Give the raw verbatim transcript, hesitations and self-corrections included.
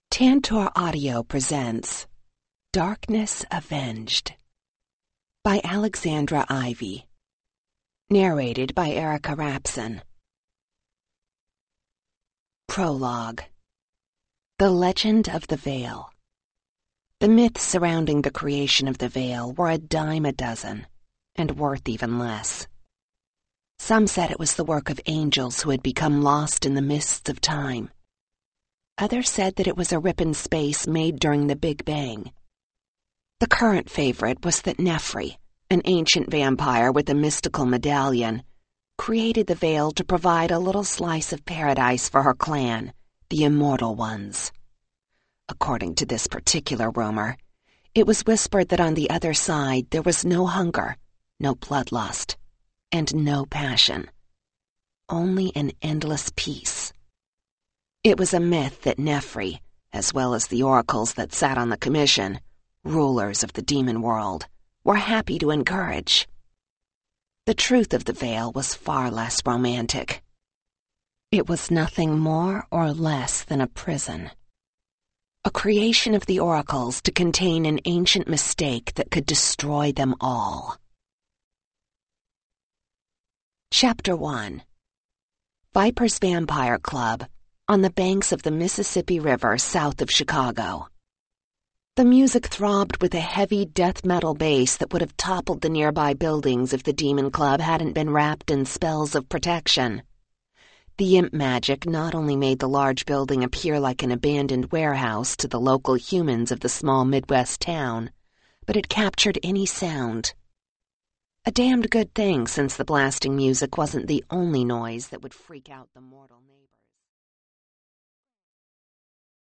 Tantor Audio presents Darkness Avenged by Alexandra Ivy. Narrated by Erica Rapson. Prologue. The Legend of the Veil. The myths surrounding the creation of the veil were a dime a dozen, and worth even less. Some said it was the work of angels who had become lost in the mists of time. Others said that it was a rip in space made during the Big Bang. The current favorite was that Nefri, an ancient vampire with a mystical medallion, created the veil to provide a little slice of paradise for her clan, the Immortal Ones. According to this particular rumor, it was whispered that on the other side there was no hunger, no bloodlust, and no passion. Only an endless peace. It was a myth that Nefri, as well as the oracles that sat on the commission, rulers of the demon world, were happy to encourage. The truth of the veil was far less romantic. It was nothing more or less than a prison. A creation of the oracles to contain an ancient mistake that could destroy them all. Chapter one. Viper's Vampire Club, on the banks of the Mississippi River south of Chicago. The music throbbed with a heavy death metal bass that would have toppled the nearby buildings if the Demon Club hadn't been wrapped in spells of protection. The imp magic not only made the large building appear like an abandoned warehouse to the local humans of the small Midwest town, but it captured any sound. A damned good thing, since the blasting music wasn't the only noise that would freak out the mortal neighbors.